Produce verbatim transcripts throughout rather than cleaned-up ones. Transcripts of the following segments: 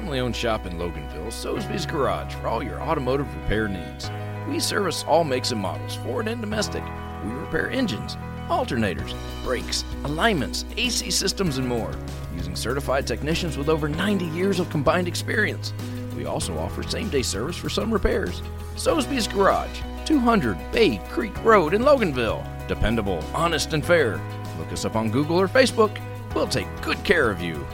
family-owned shop in Loganville, Soesby's Garage, for all your automotive repair needs. We service all makes and models, foreign and domestic. We repair engines, alternators, brakes, alignments, A C systems, and more, using certified technicians with over ninety years of combined experience. We also offer same-day service for some repairs. Soesby's Garage, two hundred Bay Creek Road in Loganville. Dependable, honest, and fair. Look us up on Google or Facebook. We'll take good care of you.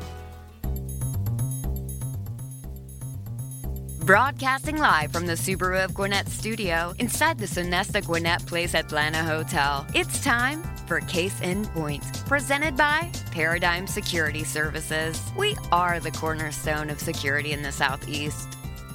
Broadcasting live from the Subaru of Gwinnett studio inside the Sonesta Gwinnett Place Atlanta Hotel. It's time for Case in Point, presented by Paradigm Security Services. We are the cornerstone of security in the Southeast.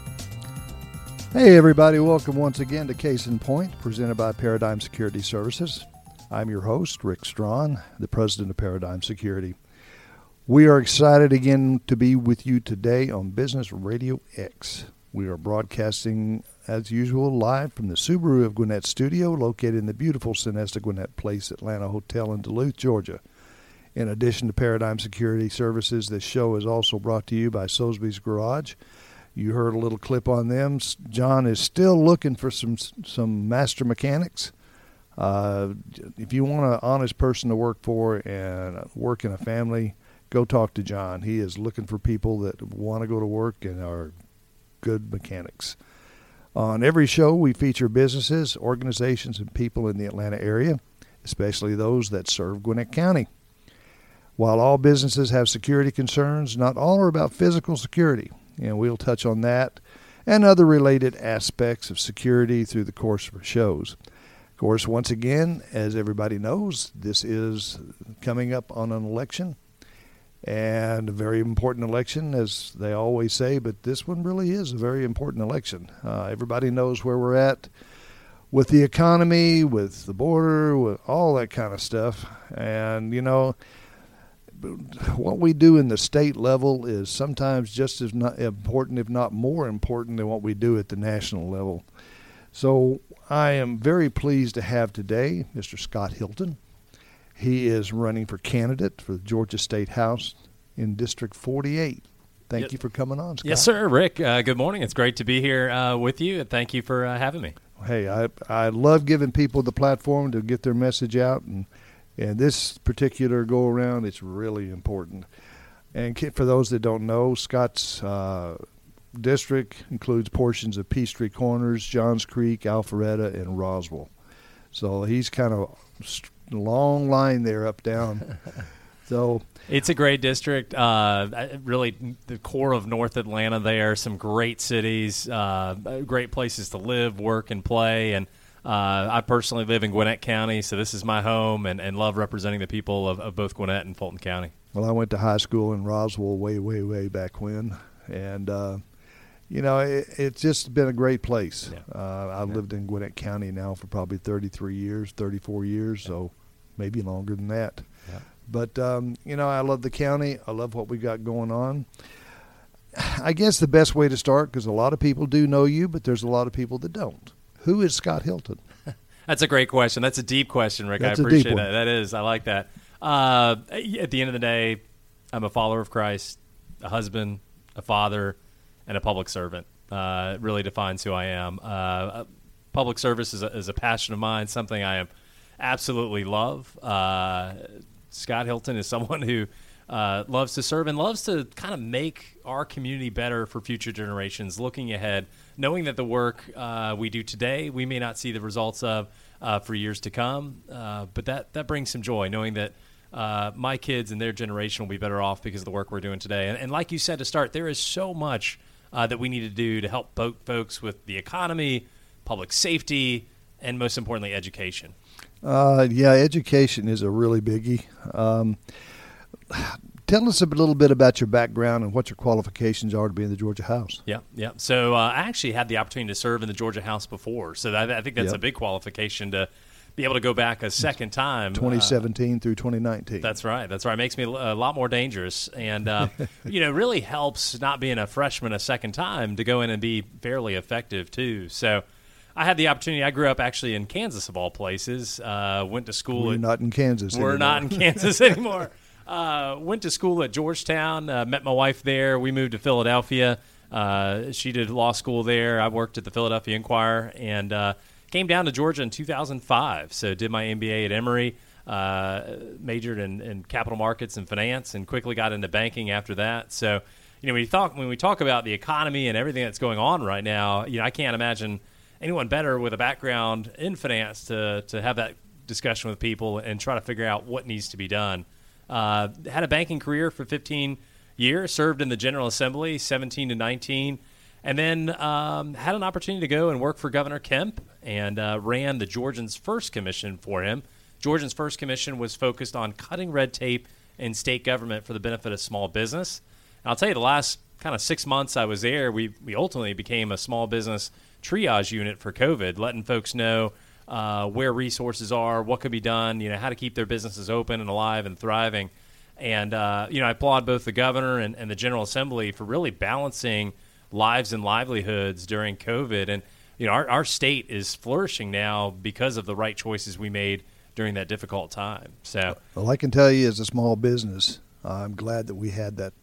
Hey everybody, welcome once again to Case in Point, presented by Paradigm Security Services. I'm your host, Rick Strawn, the president of Paradigm Security. We are excited again to be with you today on Business Radio X. We are broadcasting, as usual, live from the Subaru of Gwinnett studio, located in the beautiful Sonesta Gwinnett Place Atlanta Hotel in Duluth, Georgia. In addition to Paradigm Security Services, this show is also brought to you by Soesby's Garage. You heard a little clip on them. John is still looking for some some master mechanics. Uh, if you want an honest person to work for and work in a family, go talk to John. He is looking for people that want to go to work and are good mechanics. On every show, we feature businesses, organizations, and people in the Atlanta area, especially those that serve Gwinnett County. While all businesses have security concerns, not all are about physical security, and we'll touch on that and other related aspects of security through the course of our shows. Of course, once again, as everybody knows, this is coming up on an election, and a very important election, as they always say, but this one really is a very important election. Uh, everybody knows where we're at with the economy, with the border, with all that kind of stuff. And, you know, what we do in the state level is sometimes just as not important, if not more important, than what we do at the national level. So I am very pleased to have today Mister Scott Hilton. He is running for candidate for the Georgia State House in District forty-eight. Thank yep. you for coming on, Scott. Yes, sir. Rick, uh, good morning. It's great to be here uh, with you, and thank you for uh, having me. Hey, I I love giving people the platform to get their message out, and, and this particular go-around, it's really important. And for those that don't know, Scott's uh, district includes portions of Peachtree Corners, Johns Creek, Alpharetta, and Roswell. So he's kind of a long line there up down. So it's a great district. Uh, really, the core of North Atlanta there. Some great cities, uh, great places to live, work, and play. And uh, I personally live in Gwinnett County, so this is my home, and, and love representing the people of, of both Gwinnett and Fulton County. Well, I went to high school in Roswell way, way, way back when, and uh, you know, it, it's just been a great place. Yeah. Uh, I've yeah. lived in Gwinnett County now for probably thirty-three years, thirty-four years, yeah. so maybe longer than that. Yeah. But, um, you know, I love the county. I love what we got going on. I guess the best way to start, because a lot of people do know you, but there's a lot of people that don't. Who is Scott Hilton? That's a great question. That's a deep question, Rick. That's I appreciate a deep one. that. That is. I like that. Uh, at the end of the day, I'm a follower of Christ, a husband, a father, and a public servant. Uh, it really defines who I am. Uh, public service is a, is a passion of mine, something I am absolutely love. Uh, Scott Hilton is someone who uh, loves to serve and loves to kind of make our community better for future generations, looking ahead, knowing that the work uh, we do today, we may not see the results of uh, for years to come, uh, but that, that brings some joy, knowing that uh, my kids and their generation will be better off because of the work we're doing today. And, and like you said to start, there is so much uh, that we need to do to help both folks with the economy, public safety, and most importantly, education. Uh, yeah, education is a really biggie. Um, tell us a little bit about your background and what your qualifications are to be in the Georgia House. Yeah, yeah. So uh, I actually had the opportunity to serve in the Georgia House before, so I, I think that's yep. a big qualification to be able to go back a second time. twenty seventeen uh, through twenty nineteen. That's right. That's right. It makes me a lot more dangerous, and uh, you know, really helps not being a freshman a second time to go in and be fairly effective too. So I had the opportunity. I grew up actually in Kansas, of all places. Uh, went to school. We're at, not in Kansas We're anymore. not in Kansas anymore. uh, went to school at Georgetown, uh, met my wife there. We moved to Philadelphia. Uh, she did law school there. I worked at the Philadelphia Inquirer, and uh, came down to Georgia in two thousand five. So did my M B A at Emory, uh, majored in, in capital markets and finance, and quickly got into banking after that. So, you know, when, you talk, when we talk about the economy and everything that's going on right now, you know, I can't imagine anyone better with a background in finance to, to have that discussion with people and try to figure out what needs to be done. Uh, had a banking career for fifteen years, served in the General Assembly, seventeen to nineteen, and then um, had an opportunity to go and work for Governor Kemp and uh, ran the Georgians First Commission for him. Georgians First Commission was focused on cutting red tape in state government for the benefit of small business. And I'll tell you, the last kind of six months I was there, we, we ultimately became a small business triage unit for COVID, letting folks know uh, where resources are, what could be done, you know, how to keep their businesses open and alive and thriving. And, uh, you know, I applaud both the governor and, and the General Assembly for really balancing lives and livelihoods during COVID. And, you know, our, our state is flourishing now because of the right choices we made during that difficult time. So, well, I can tell you as a small business, uh, I'm glad that we had that.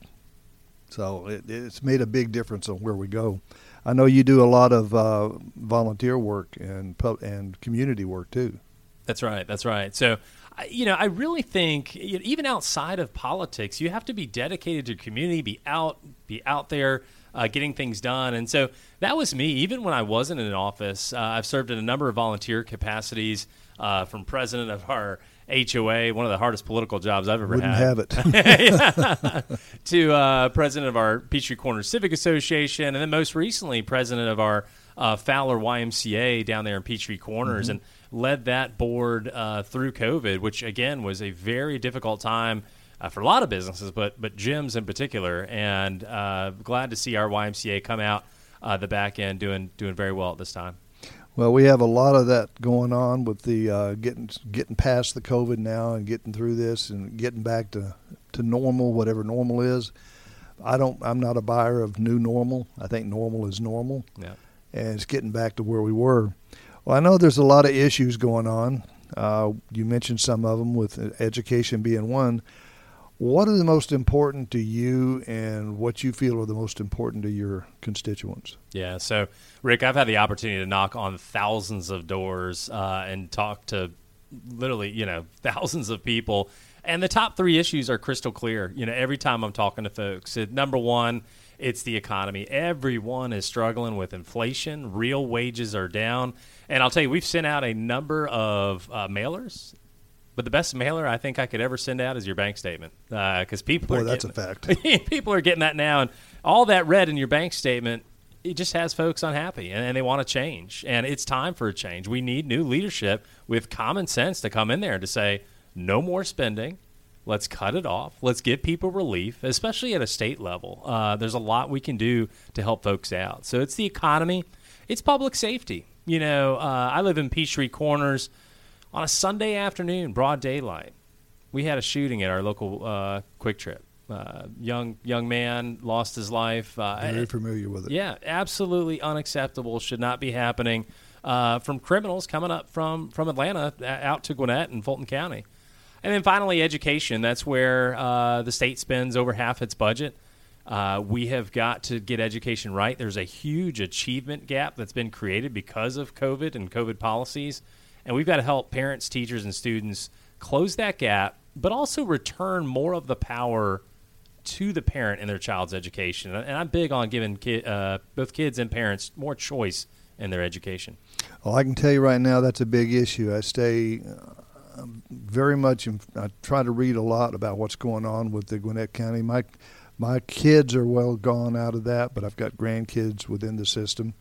So it, it's made a big difference on where we go. I know you do a lot of uh, volunteer work and pub- and community work too. That's right. That's right. So, you know, I really think even outside of politics, you have to be dedicated to community, be out, be out there, uh, getting things done. And so that was me. Even when I wasn't in an office, uh, I've served in a number of volunteer capacities, uh, from president of our H O A, one of the hardest political jobs I've ever Wouldn't had. Wouldn't have it. to uh, president of our Peachtree Corners Civic Association, and then most recently president of our uh, Fowler Y M C A down there in Peachtree Corners, mm-hmm. and led that board uh, through COVID, which, again, was a very difficult time uh, for a lot of businesses, but but gyms in particular. And uh, glad to see our Y M C A come out uh, the back end doing doing very well at this time. Well, we have a lot of that going on with the uh, getting getting past the COVID now and getting through this and getting back to, to normal, whatever normal is. I don't. I'm not a buyer of new normal. I think normal is normal, yeah. And it's getting back to where we were. Well, I know there's a lot of issues going on. Uh, you mentioned some of them, with education being one. What are the most important to you, and what you feel are the most important to your constituents? Yeah, so, Rick, I've had the opportunity to knock on thousands of doors uh, and talk to literally, you know, thousands of people. And the top three issues are crystal clear. You know, every time I'm talking to folks, it, number one, it's the economy. Everyone is struggling with inflation. Real wages are down. And I'll tell you, we've sent out a number of uh, mailers. But the best mailer I think I could ever send out is your bank statement, because uh, people Boy, are that's getting, a fact. people are getting that now, and all that read in your bank statement, it just has folks unhappy, and, and they want to change. And it's time for a change. We need new leadership with common sense to come in there and to say, no more spending. Let's cut it off. Let's give people relief, especially at a state level. Uh, there's a lot we can do to help folks out. So it's the economy. It's public safety. You know, uh, I live in Peachtree Corners. On a Sunday afternoon, broad daylight, we had a shooting at our local uh, Quick Trip. Uh, young young man lost his life. Uh, Very familiar with it. Yeah, absolutely unacceptable. Should not be happening. Uh, from criminals coming up from, from Atlanta out to Gwinnett and Fulton County. And then finally, education. That's where uh, the state spends over half its budget. Uh, we have got to get education right. There's a huge achievement gap that's been created because of COVID and COVID policies. And we've got to help parents, teachers, and students close that gap, but also return more of the power to the parent in their child's education. And I'm big on giving ki- uh, both kids and parents more choice in their education. Well, I can tell you right now that's a big issue. I stay uh, very much in, I try to read a lot about what's going on with the Gwinnett County. My, my kids are well gone out of that, but I've got grandkids within the system.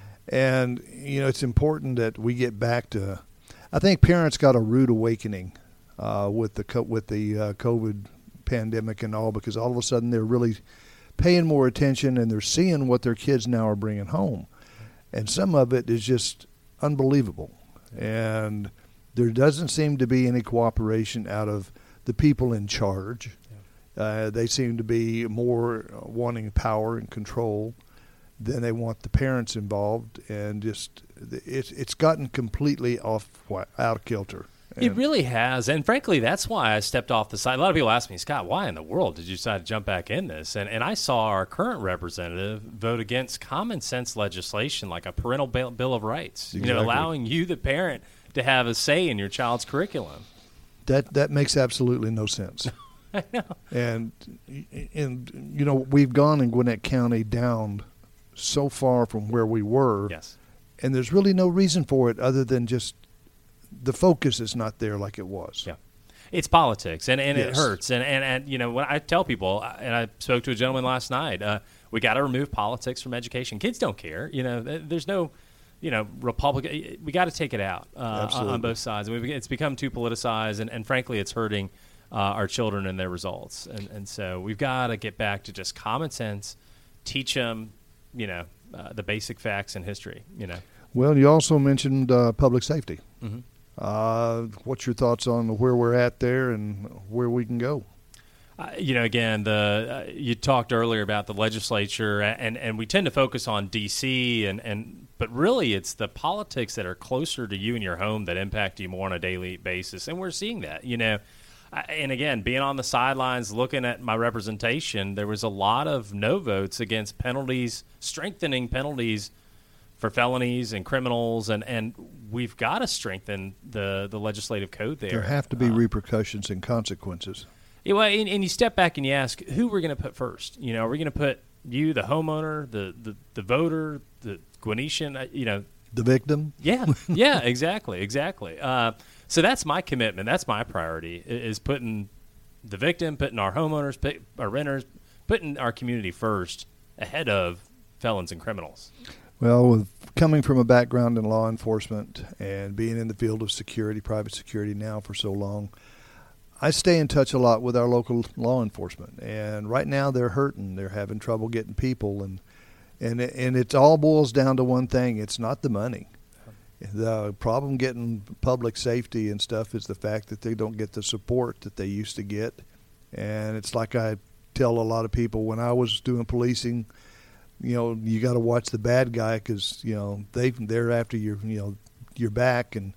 And, you know, it's important that we get back to – I think parents got a rude awakening uh, with the with the uh, COVID pandemic and all, because all of a sudden they're really paying more attention and they're seeing what their kids now are bringing home. And some of it is just unbelievable. And there doesn't seem to be any cooperation out of the people in charge. Yeah. Uh, they seem to be more wanting power and control than they want the parents involved, and just it's it's gotten completely off out of kilter. It really has. And frankly, that's why I stepped off the side. A lot of people ask me, Scott, why in the world did you decide to jump back in this? And and I saw our current representative vote against common sense legislation like a parental bill, bill of rights, Exactly. you know, allowing you, the parent, to have a say in your child's curriculum. That that makes absolutely no sense. I know. And, and you know, we've gone in Gwinnett County down so far from where we were. Yes. And there's really no reason for it other than just the focus is not there like it was. Yeah. It's politics, and, and Yes. it hurts. And, and, and, you know, when I tell people, and I spoke to a gentleman last night, uh, we got to remove politics from education. Kids don't care. You know, there's no, you know, Republican. We got to take it out uh, on, Absolutely. on both sides. We've, it's become too politicized, and, and frankly, it's hurting uh, our children and their results. And, and so we've got to get back to just common sense, teach them, you know, uh, the basic facts in history, you know. Well, you also mentioned uh, public safety. Mm-hmm. Uh, what's your thoughts on where we're at there and where we can go? Uh, you know, again, the uh, you talked earlier about the legislature, and, and we tend to focus on D C, and, and but really it's the politics that are closer to you and your home that impact you more on a daily basis, and we're seeing that. You know, I, and again, being on the sidelines, looking at my representation, there was a lot of no votes against penalties, strengthening penalties for felonies and criminals, and, and we've got to strengthen the, the legislative code there. There have to be Uh, repercussions and consequences. Yeah, well, and, and you step back and you ask, who we're going to put first? You know, are we going to put you, the homeowner, the, the, the voter, the Gwinnetian, uh, you know? The victim? Yeah, yeah, exactly, exactly. Uh, so that's my commitment. That's my priority, i- is putting the victim, putting our homeowners, put our renters, putting our community first ahead of felons and criminals. Well, with coming from a background in law enforcement and being in the field of security, private security now for so long, I stay in touch a lot with our local law enforcement. And right now they're hurting. They're having trouble getting people. And and it, and it all boils down to one thing. It's not the money. The problem getting public safety and stuff is the fact that they don't get the support that they used to get. And it's like I tell a lot of people when I was doing policing, you know, you got to watch the bad guy because, you know, they, they're after your, you know, your back. And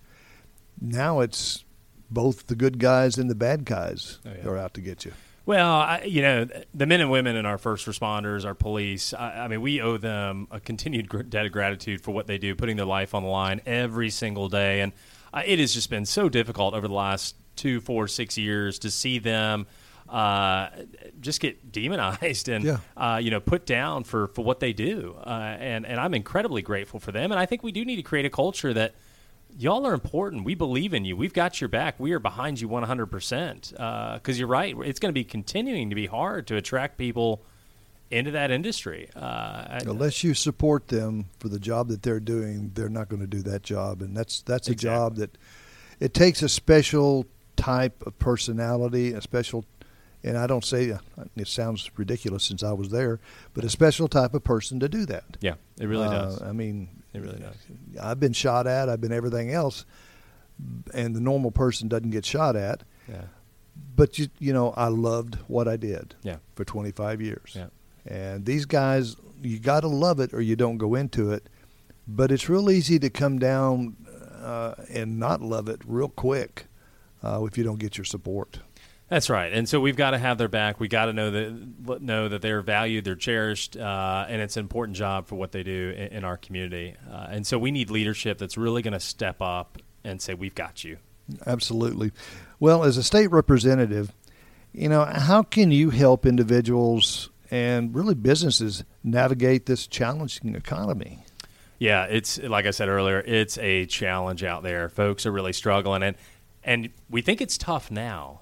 now it's both the good guys and the bad guys Oh, yeah. are out to get you. Well, I, you know, the men and women in our first responders, our police, I, I mean, we owe them a continued gr- debt of gratitude for what they do, putting their life on the line every single day. And uh, it has just been so difficult over the last two, four, six years to see them uh, just get demonized and, Yeah. uh, you know, put down for, for what they do. Uh, and, and I'm incredibly grateful for them. And I think we do need to create a culture that y'all are important. We believe in you. We've got your back. We are behind you one hundred percent. Because you're right. It's going to be continuing to be hard to attract people into that industry. Uh, Unless you support them for the job that they're doing, they're not going to do that job. And that's that's a Exactly. job that it takes a special type of personality, a special, and I don't say, it sounds ridiculous since I was there, but a special type of person to do that. yeah, it really Uh, does. I mean, It really does. I've been shot at. I've been everything else, and the normal person doesn't get shot at. Yeah. But you, you know, I loved what I did. Yeah. For twenty-five years. Yeah. And these guys, you got to love it, or you don't go into it. But it's real easy to come down uh, and not love it real quick uh, if you don't get your support. That's right, and so we've got to have their back. We got to know that know that they're valued, they're cherished, uh, and it's an important job for what they do in, in our community. Uh, and so we need leadership that's really going to step up and say, "We've got you." Absolutely. Well, as a state representative, you know, how can you help individuals and really businesses navigate this challenging economy? Yeah, it's like I said earlier, it's a challenge out there. Folks are really struggling, and and we think it's tough now.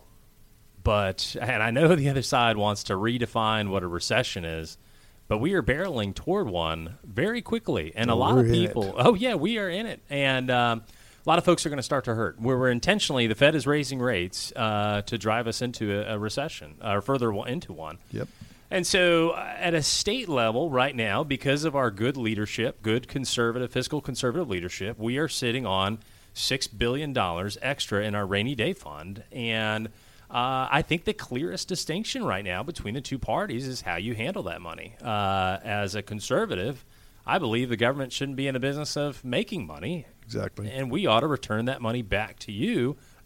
But, and I know the other side wants to redefine what a recession is, but we are barreling toward one very quickly. And a Oh, lot we're of in it. people, oh, yeah, we are in it. And um, a lot of folks are going to start to hurt. Where we're intentionally, the Fed is raising rates uh, to drive us into a, a recession, or further into one. Yep. And so uh, at a state level right now, because of our good leadership, good conservative, fiscal conservative leadership, we are sitting on six billion dollars extra in our rainy day fund. And uh, I think the clearest distinction right now between the two parties is how you handle that money. Uh, as a conservative, I believe the government shouldn't be in the business of making money. Exactly. And we ought to return that money back to you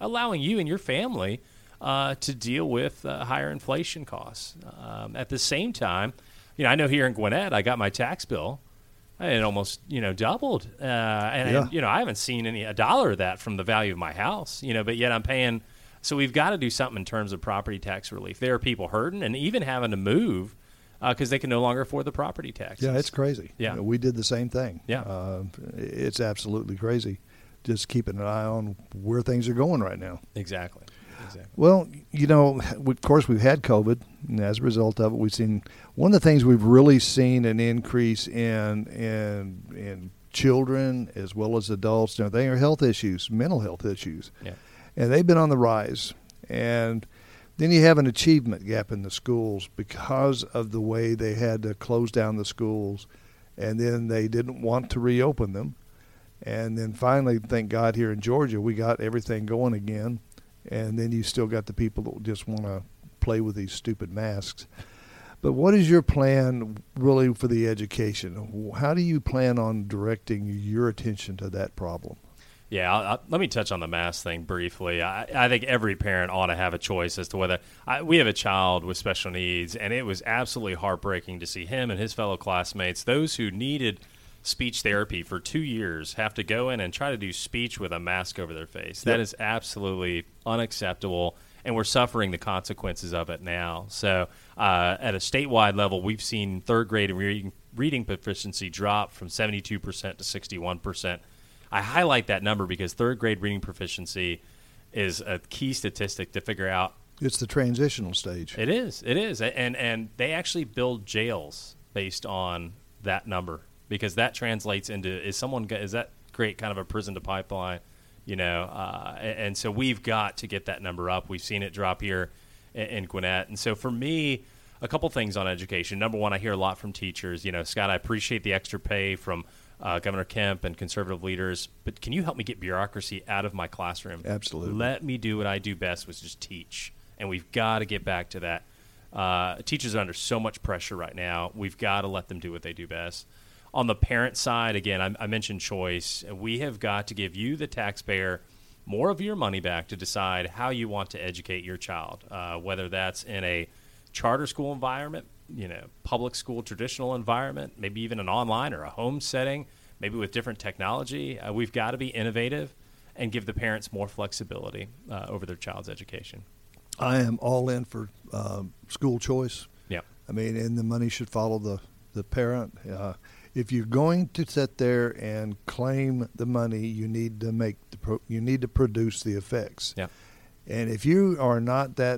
allowing you and your family uh, to deal with uh, higher inflation costs. Um, at the same time, you know, I know here in Gwinnett, I got my tax bill. It almost, you know, doubled. Uh, and, Yeah. and, you know, I haven't seen any a dollar of that from the value of my house, you know, but yet I'm paying. So we've got to do something in terms of property tax relief. There are people hurting and even having to move because uh, they can no longer afford the property taxes. Yeah, it's crazy. Yeah. You know, we did the same thing. Yeah. Uh, it's absolutely crazy. Just keeping an eye on where things are going right now. Exactly. Exactly. Well, you know, we, of course, we've had COVID, and as a result of it, we've seen one of the things we've really seen an increase in in in children as well as adults. You know, they are health issues, mental health issues, Yeah. and they've been on the rise. And then you have an achievement gap in the schools because of the way they had to close down the schools, and then they didn't want to reopen them. And then finally, thank God, here in Georgia, we got everything going again. And then you still got the people that just want to play with these stupid masks. But what is your plan really for the education? How do you plan on directing your attention to that problem? Yeah, I'll, I'll, let me touch on the mask thing briefly. I, I think every parent ought to have a choice as to whether I, we have a child with special needs, and it was absolutely heartbreaking to see him and his fellow classmates, those who needed speech therapy for two years, have to go in and try to do speech with a mask over their face. That Yep. is absolutely unacceptable, and we're suffering the consequences of it now. So uh, at a statewide level, we've seen third grade reading, reading proficiency drop from seventy-two percent to sixty-one percent. I highlight that number because third grade reading proficiency is a key statistic to figure out. It's the transitional stage. It is. It is. And, and they actually build jails based on that number, because that translates into, is someone, is that create kind of a prison to pipeline, you know? Uh, and, and so we've got to get that number up. We've seen it drop here in, in Gwinnett. And so for me, a couple things on education. Number one, I hear a lot from teachers. You know, Scott, I appreciate the extra pay from uh, Governor Kemp and conservative leaders, but can you help me get bureaucracy out of my classroom? Absolutely. Let me do what I do best, which is just teach. And we've got to get back to that. Uh, teachers are under so much pressure right now. We've got to let them do what they do best. On the parent side, again, I, I mentioned choice. We have got to give you, the taxpayer, more of your money back to decide how you want to educate your child, uh, whether that's in a charter school environment, you know, public school, traditional environment, maybe even an online or a home setting, maybe with different technology. Uh, we've got to be innovative and give the parents more flexibility uh, over their child's education. I am all in for uh, school choice. Yeah. I mean, and the money should follow the, the parent. Uh, if you're going to sit there and claim the money, you need to make the pro- you need to produce the effects. Yeah. And if you are not that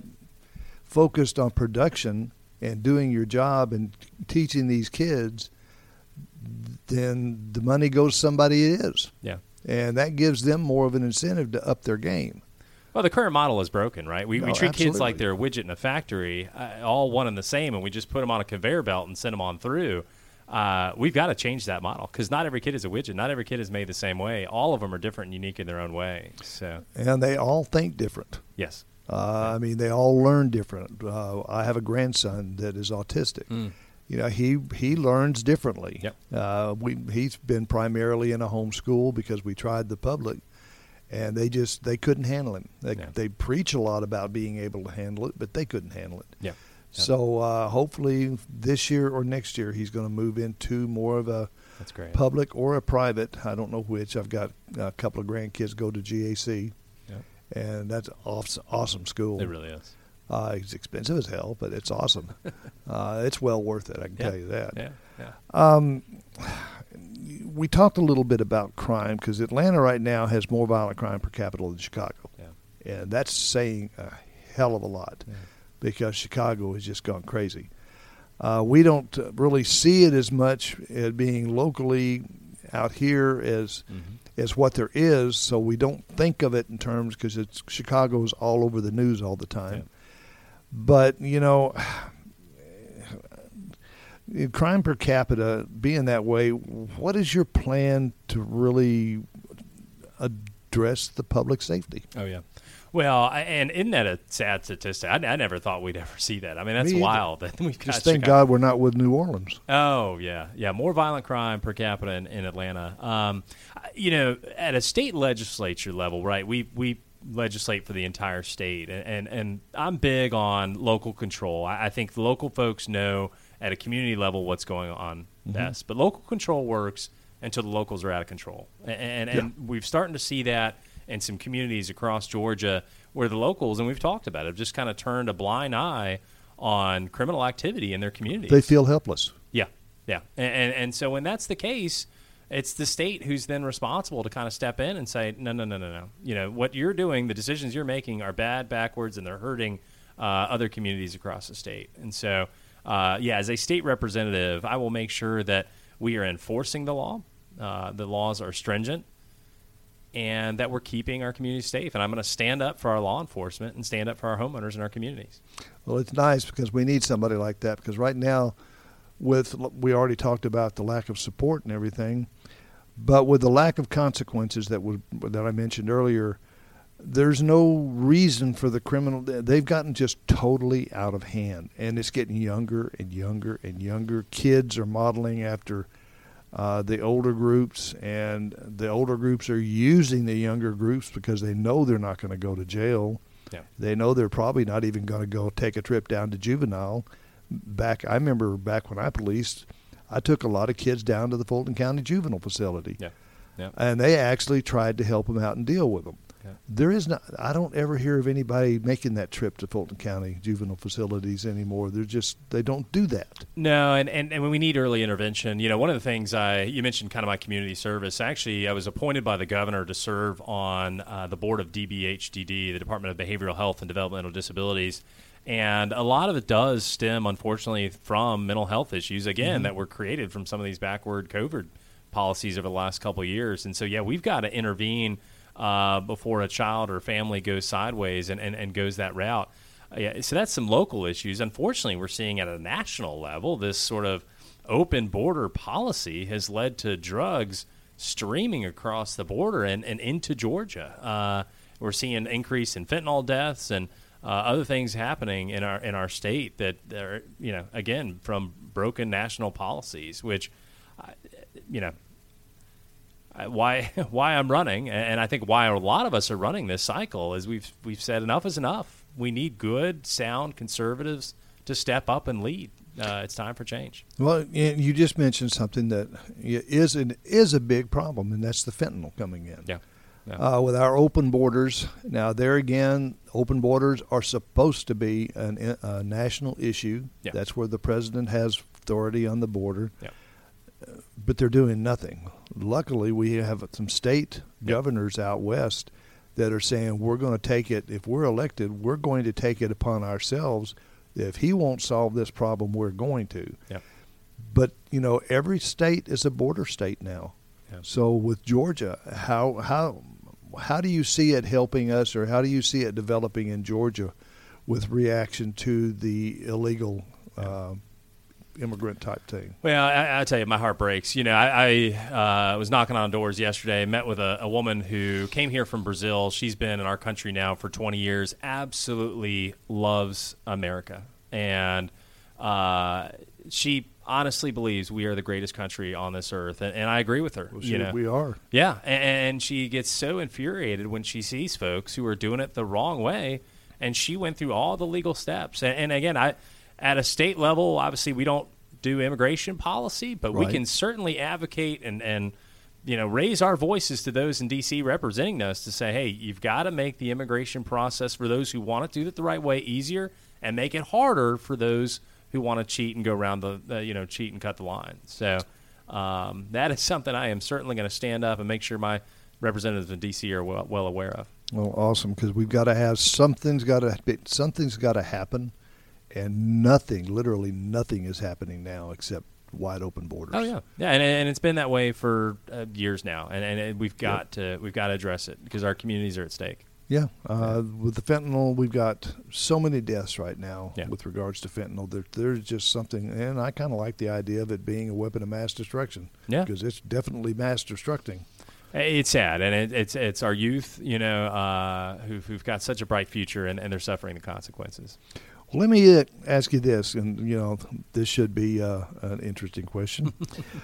focused on production and doing your job and teaching these kids, then the money goes to somebody it is. Yeah. And that gives them more of an incentive to up their game. Well, the current model is broken, right? We, No, we treat kids like absolutely. they're a widget in a factory, uh, all one and the same, and we just put them on a conveyor belt and send them on through. Uh, we've got to change that model, because not every kid is a widget. Not every kid is made the same way. All of them are different and unique in their own way. So, And they all think different. yes. Uh, I mean, they all learn different. Uh, I have a grandson that is autistic. Mm. You know, he he learns differently. Yep. Uh, we he's been primarily in a home school because we tried the public, and they just they couldn't handle him. They Yeah. they preach a lot about being able to handle it, but they couldn't handle it. Yeah. So uh, hopefully this year or next year he's going to move into more of a That's great. public or a private. I don't know which. I've got a couple of grandkids go to G A C. Yeah. And that's awesome, awesome school. It really is. Uh, it's expensive as hell, but it's awesome. uh, it's well worth it, I can Yeah. tell you that. Yeah. Yeah. Um, we talked a little bit about crime because Atlanta right now has more violent crime per capita than Chicago. Yeah. And that's saying a hell of a lot Yeah. because Chicago has just gone crazy. Uh, we don't uh, really see it as much as being locally out here as Mm-hmm. as what there is, so we don't think of it in terms because it's Chicago's all over the news all the time. Yeah. But you know, crime per capita being that way, what is your plan to really address the public safety? Oh, yeah. Well, I- and isn't that a sad statistic? I, I never thought we'd ever see that. I mean, that's Me either. wild. That we've got Just thank Chicago- God we're not with New Orleans. Oh, yeah. Yeah, more violent crime per capita in, in Atlanta. Um, you know, at a state legislature level, right, we, we legislate for the entire state. And, and, and I'm big on local control. I, I think the local folks know at a community level what's going on mm-hmm. best. But local control works until the locals are out of control. And, and, yeah. and we've starting to see that in some communities across Georgia where the locals, and we've talked about it, have just kind of turned a blind eye on criminal activity in their communities. They feel helpless. Yeah, yeah. And, and, and so when that's the case, it's the state who's then responsible to kind of step in and say, no, no, no, no, no. You know, what you're doing, the decisions you're making are bad, backwards, and they're hurting uh, other communities across the state. And so, uh, yeah, as a state representative, I will make sure that we are enforcing the law. Uh, the laws are stringent, and that we're keeping our communities safe. And I'm going to stand up for our law enforcement and stand up for our homeowners in our communities. Well, it's nice because we need somebody like that, because right now, with we already talked about the lack of support and everything, but with the lack of consequences that was that I mentioned earlier, there's no reason for the criminal. They've gotten just totally out of hand, and it's getting younger and younger and younger. Kids are modeling after uh, the older groups, and the older groups are using the younger groups because they know they're not going to go to jail. Yeah. They know they're probably not even going to go take a trip down to juvenile. Back, I remember back when I policed, I took a lot of kids down to the Fulton County Juvenile Facility, yeah, yeah, and they actually tried to help them out and deal with them. Yeah. There is not, I don't ever hear of anybody making that trip to Fulton County Juvenile Facilities anymore. They're just, they don't do that. No, and, and, and when we need early intervention, you know, one of the things I, you mentioned kind of my community service. Actually, I was appointed by the governor to serve on uh, the board of D B H D D, the Department of Behavioral Health and Developmental Disabilities. And a lot of it does stem, unfortunately, from mental health issues, again, mm-hmm. that were created from some of these backward COVID policies over the last couple of years. And so, yeah, we've got to intervene uh, before a child or family goes sideways and, and, and goes that route. Uh, yeah, so that's some local issues. Unfortunately, we're seeing at a national level this sort of open border policy has led to drugs streaming across the border and, and into Georgia. Uh, we're seeing an increase in fentanyl deaths and Uh, other things happening in our in our state that are, you know, again, from broken national policies, which, uh, you know, why why I'm running, and I think why a lot of us are running this cycle is we've we've said enough is enough. We need good, sound conservatives to step up and lead. Uh, it's time for change. Well, you just mentioned something that is an, is a big problem, and that's the fentanyl coming in. Yeah. Yeah. Uh, with our open borders. Now, there again, open borders are supposed to be an, a national issue. Yeah. That's where the president has authority on the border. Yeah. Uh, but they're doing nothing. Luckily, we have some state yeah. governors out west that are saying we're going to take it, if we're elected, we're going to take it upon ourselves. If he won't solve this problem, we're going to. Yeah. But, you know, every state is a border state now. Yeah. So with Georgia, how how how do you see it helping us, or how do you see it developing in Georgia with reaction to the illegal uh, immigrant type thing? Well, I, I tell you, my heart breaks. You know, I, I uh, was knocking on doors yesterday, met with a, a woman who came here from Brazil. She's been in our country now for twenty years, absolutely loves America. And uh, she honestly believes we are the greatest country on this earth, and, and I agree with her. Well, you know? We are. Yeah, and, and she gets so infuriated when she sees folks who are doing it the wrong way, and she went through all the legal steps. And, and again, I, at a state level, obviously we don't do immigration policy, but right. we can certainly advocate and, and you know raise our voices to those in D C representing us to say, hey, you've got to make the immigration process for those who want to do it the right way easier, and make it harder for those who want to cheat and go around the, the, you know, cheat and cut the line. So um, that is something I am certainly going to stand up and make sure my representatives in D C are well, well aware of. Well, awesome, because we've got to have something's got to something's got to happen, and nothing, literally nothing, is happening now except wide open borders. Oh yeah, yeah, and, and it's been that way for uh, years now, and, and we've got yep. to we've got to address it because our communities are at stake. Yeah, uh, with the fentanyl, we've got so many deaths right now yeah. with regards to fentanyl. There, there's just something, and I kind of like the idea of it being a weapon of mass destruction. Yeah, because it's definitely mass destructing. It's sad, and it, it's it's our youth, you know, uh, who've, who've got such a bright future, and, and they're suffering the consequences. Well, let me uh, ask you this, and you know, this should be uh, an interesting question.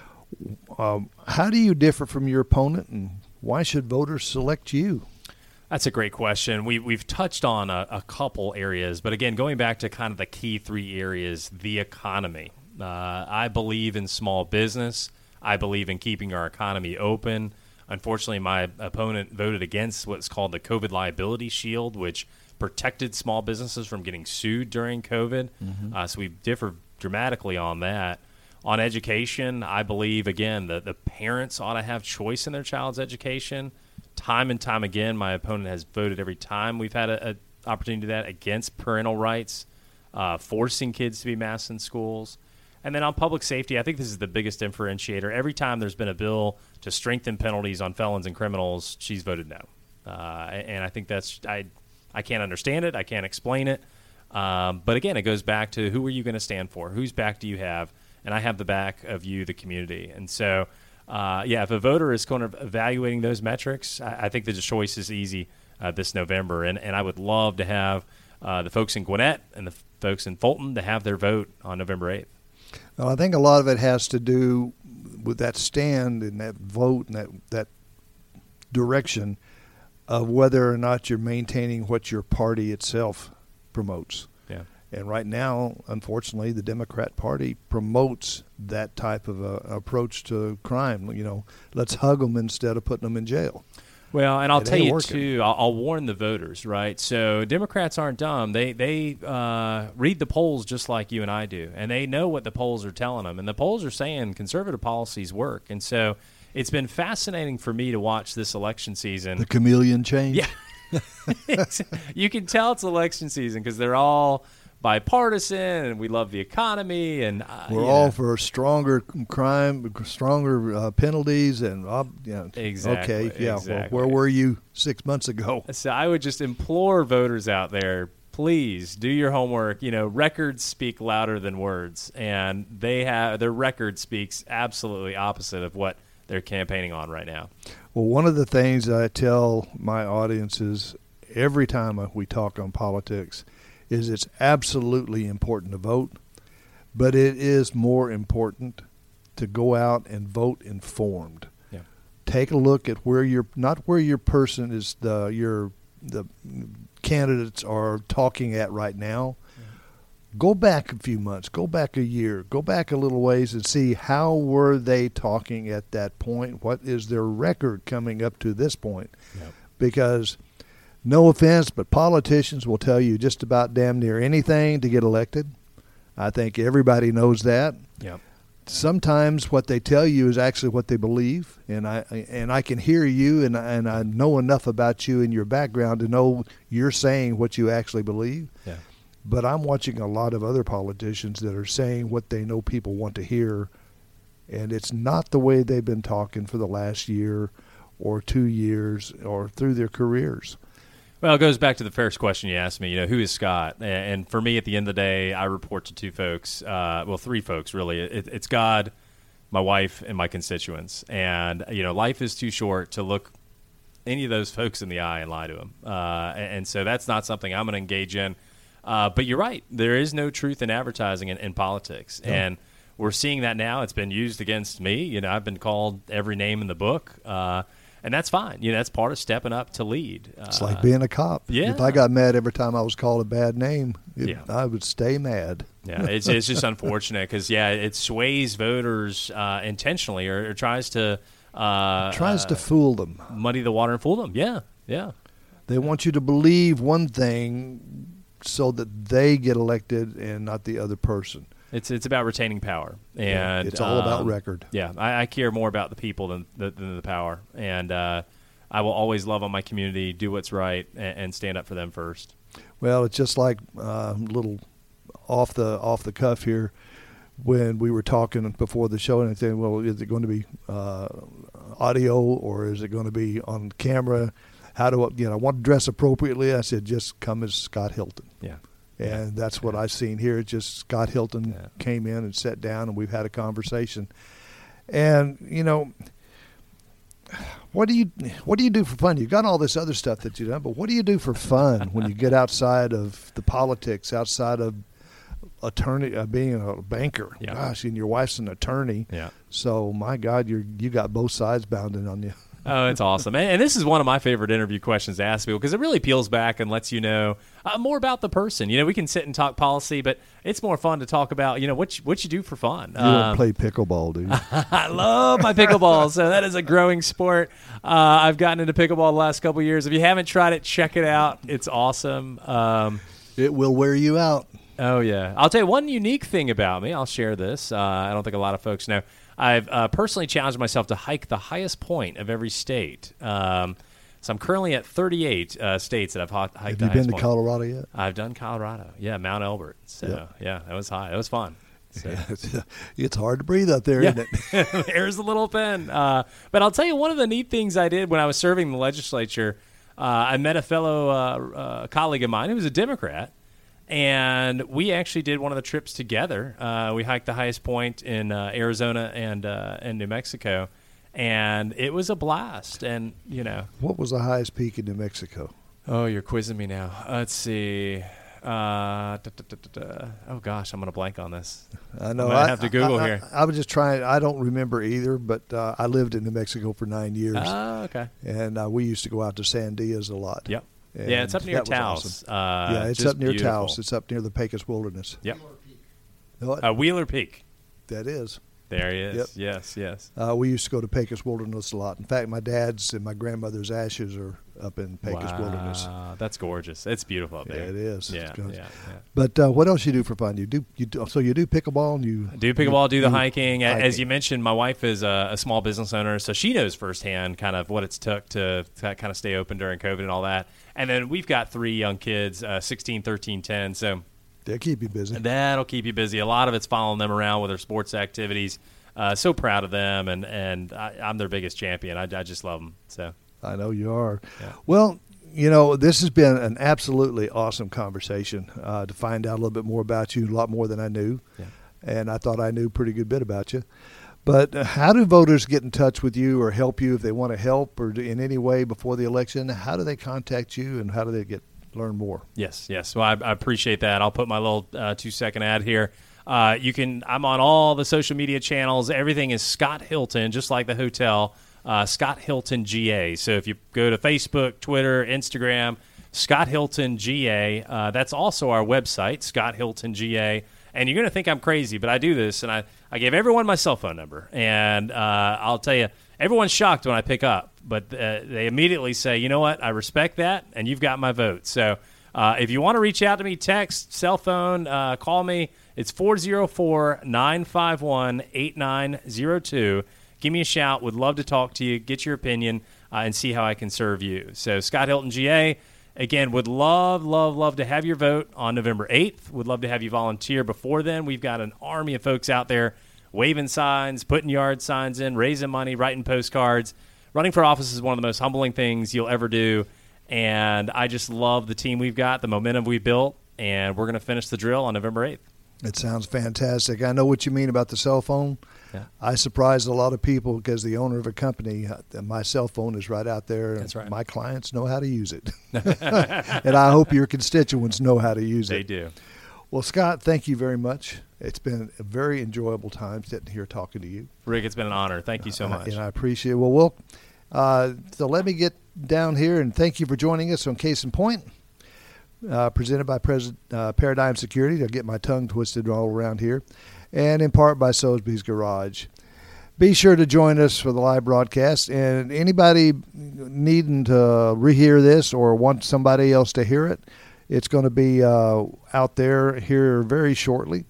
um, how do you differ from your opponent, and why should voters select you? That's a great question. We, we've touched on a, a couple areas, but again, going back to kind of the key three areas, the economy. Uh, I believe in small business. I believe in keeping our economy open. Unfortunately, my opponent voted against what's called the COVID liability shield, which protected small businesses from getting sued during COVID. Mm-hmm. Uh, so we differ dramatically on that. On education, I believe, again, that the parents ought to have choice in their child's education. Time and time again, my opponent has voted every time we've had an opportunity to do that against parental rights, uh, forcing kids to be masked in schools. And then on public safety, I think this is the biggest differentiator. Every time there's been a bill to strengthen penalties on felons and criminals, she's voted no. Uh, and I think that's I, I can't understand it. I can't explain it. Um, but again, it goes back to who are you going to stand for? Whose back do you have? And I have the back of you, the community. And so, uh, yeah, if a voter is kind of evaluating those metrics, I, I think the choice is easy uh, this November. And, and I would love to have uh, the folks in Gwinnett and the folks in Fulton to have their vote on November eighth. Well, I think a lot of it has to do with that stand and that vote and that, that direction of whether or not you're maintaining what your party itself promotes. Yeah. And right now, unfortunately, the Democrat Party promotes that type of a, approach to crime. You know, let's hug them instead of putting them in jail. Well, and I'll it tell you, working. too, I'll, I'll warn the voters, right? So Democrats aren't dumb. They they uh, read the polls just like you and I do, and they know what the polls are telling them. And the polls are saying conservative policies work. And so it's been fascinating for me to watch this election season. The chameleon change? Yeah. You can tell it's election season because they're all bipartisan, and we love the economy, and uh, we're yeah. all for stronger crime, stronger uh, penalties, and uh, yeah, exactly. Okay, yeah. Exactly. Well, where were you six months ago? So I would just implore voters out there, please do your homework. You know, records speak louder than words, and they have their record speaks absolutely opposite of what they're campaigning on right now. Well, one of the things I tell my audiences every time we talk on politics is it's absolutely important to vote, but it is more important to go out and vote informed. Yeah. Take a look at where your not where your person is the your the candidates are talking at right now. Yeah. Go back a few months, go back a year, go back a little ways and see how were they talking at that point. What is their record coming up to this point? Yeah. Because no offense, but politicians will tell you just about damn near anything to get elected. I think everybody knows that. Yep. Sometimes what they tell you is actually what they believe, and I and I can hear you, and and I know enough about you and your background to know you're saying what you actually believe. Yeah. But I'm watching a lot of other politicians that are saying what they know people want to hear, and it's not the way they've been talking for the last year or two years or through their careers. Well, it goes back to the first question you asked me, you know, who is Scott? And for me, at the end of the day, I report to two folks, uh, well, three folks, really. It, it's God, my wife, and my constituents. And, you know, life is too short to look any of those folks in the eye and lie to them. Uh, and so that's not something I'm going to engage in. Uh, but you're right. There is no truth in advertising in, in politics. No. And we're seeing that now. It's been used against me. You know, I've been called every name in the book. Uh And that's fine. You know, that's part of stepping up to lead. It's uh, like being a cop. Yeah. If I got mad every time I was called a bad name, it, yeah. I would stay mad. Yeah, it's it's just unfortunate because, yeah, it sways voters uh, intentionally or, or tries to uh, it tries uh, to fool them. Muddy the water and fool them. Yeah, yeah. They want you to believe one thing so that they get elected and not the other person. It's it's about retaining power, and yeah, it's all um, about record. Yeah, I, I care more about the people than the, than the power, and uh, I will always love on my community, do what's right, and, and stand up for them first. Well, it's just like a uh, little off the off the cuff here when we were talking before the show, and I said, "Well, is it going to be uh, audio or is it going to be on camera? How do I, you know? I want to dress appropriately." I said, "Just come as Scott Hilton." Yeah. And that's what I've seen here. It's just Scott Hilton yeah. came in and sat down, and we've had a conversation. And, you know, what do you what do you do for fun? You've got all this other stuff that you've done, but what do you do for fun when you get outside of the politics, outside of attorney, uh, being a banker? Yeah. Gosh, and your wife's an attorney. Yeah. So, my God, you're you got both sides bounding on you. Oh, it's awesome. And, and this is one of my favorite interview questions to ask people because it really peels back and lets you know uh, more about the person. You know, we can sit and talk policy, but it's more fun to talk about, you know, what you, what you do for fun. You um, don't play pickleball, do you? I love my pickleball. So that is a growing sport. Uh, I've gotten into pickleball the last couple of years. If you haven't tried it, check it out. It's awesome. Um, it will wear you out. Oh, yeah. I'll tell you one unique thing about me. I'll share this. Uh, I don't think a lot of folks know. I've uh, personally challenged myself to hike the highest point of every state. Um, so I'm currently at thirty-eight uh, states that I've hiked. Have the you been to point. Colorado yet? I've done Colorado. Yeah, Mount Elbert. So, yep. yeah, that was high. That was fun. So. Yeah, it's, it's hard to breathe up there, yeah. isn't it? There's a little pen. Uh, but I'll tell you, one of the neat things I did when I was serving the legislature, uh, I met a fellow uh, uh, colleague of mine who was a Democrat. And we actually did one of the trips together. Uh, we hiked the highest point in uh, Arizona and uh, and New Mexico, and it was a blast. And you know, what was the highest peak in New Mexico? Oh, you're quizzing me now. Let's see. Uh, da, da, da, da, da. Oh gosh, I'm gonna blank on this. I know. I I have to Google I, I, here. I, I was just trying. I don't remember either, but uh, I lived in New Mexico for nine years. Oh, okay. And uh, we used to go out to Sandias a lot. Yep. And yeah, it's up near that was Taos. awesome. Uh, yeah, it's just up near beautiful. Taos. It's up near the Pecos Wilderness. Yep. What? Uh, Wheeler Peak. That is. There he is. Yep. Yes, yes. Uh, we used to go to Pecos Wilderness a lot. In fact, my dad's and my grandmother's ashes are up in Pecos wow. Wilderness. That's gorgeous. It's beautiful up there. Yeah, it is. Yeah, yeah, yeah. But uh, what else you do for fun? You do you do, so you do pickleball and you do pickleball, do the you, hiking. hiking. As you mentioned, my wife is a, a small business owner, so she knows firsthand kind of what it's took to, to kind of stay open during COVID and all that. And then we've got three young kids, uh, sixteen, thirteen, ten. So they'll keep you busy. That'll keep you busy. A lot of it's following them around with their sports activities. Uh, so proud of them, and and I, I'm their biggest champion. I, I just love them. So I know you are. Yeah. Well, you know, this has been an absolutely awesome conversation uh, to find out a little bit more about you, a lot more than I knew. Yeah. And I thought I knew a pretty good bit about you. But uh, how do voters get in touch with you or help you if they want to help or do, in any way before the election? How do they contact you, and how do they get learn more? Yes, yes. Well, I, I appreciate that. I'll put my little uh, two-second ad here. Uh, you can. I'm on all the social media channels. Everything is Scott Hilton, just like the hotel. Uh, Scott Hilton G A. So if you go to Facebook, Twitter, Instagram, Scott Hilton G A. Uh, that's also our website, Scott Hilton G A. And you're going to think I'm crazy, but I do this, and I, I give everyone my cell phone number. And uh, I'll tell you, everyone's shocked when I pick up, but uh, they immediately say, you know what, I respect that, and you've got my vote. So uh, if you want to reach out to me, text, cell phone, uh, call me. It's four oh four, nine five one, eight nine oh two. Give me a shout. Would love to talk to you, get your opinion, uh, and see how I can serve you. So Scott Hilton G A. Again, would love, love, love to have your vote on November eighth. Would love to have you volunteer before then. We've got an army of folks out there waving signs, putting yard signs in, raising money, writing postcards. Running for office is one of the most humbling things you'll ever do, and I just love the team we've got, the momentum we've built, and we're going to finish the drill on November eighth. It sounds fantastic. I know what you mean about the cell phone. Yeah. I surprised a lot of people because the owner of a company, uh, my cell phone is right out there. That's right. My clients know how to use it. And I hope your constituents know how to use They it. They do. Well, Scott, thank you very much. It's been a very enjoyable time sitting here talking to you. Rick, it's been an honor. Thank you so much. Uh, and I appreciate it. Well, Will, uh, so let me get down here, and thank you for joining us on Case in Point. Uh, presented by President, uh, Paradigm Security. I'll get my tongue twisted all around here. And in part by Sotheby's Garage. Be sure to join us for the live broadcast. And anybody needing to rehear this or want somebody else to hear it, it's going to be uh, out there here very shortly.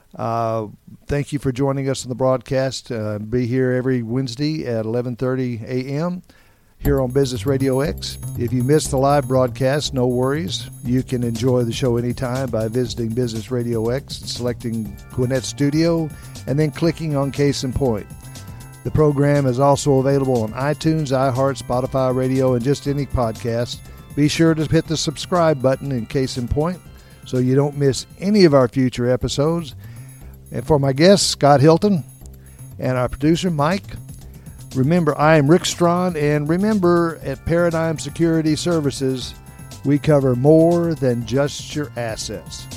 Uh, thank you for joining us on the broadcast. Uh, be here every Wednesday at eleven thirty a.m. here on Business Radio X. If you missed the live broadcast, no worries. You can enjoy the show anytime by visiting Business Radio X, selecting Gwinnett Studio, and then clicking on Case in Point. The program is also available on iTunes, iHeart, Spotify Radio, and just any podcast. Be sure to hit the subscribe button in Case in Point so you don't miss any of our future episodes. And for my guest, Scott Hilton, and our producer, Mike, remember, I am Rick Strawn, and remember, at Paradigm Security Services, we cover more than just your assets.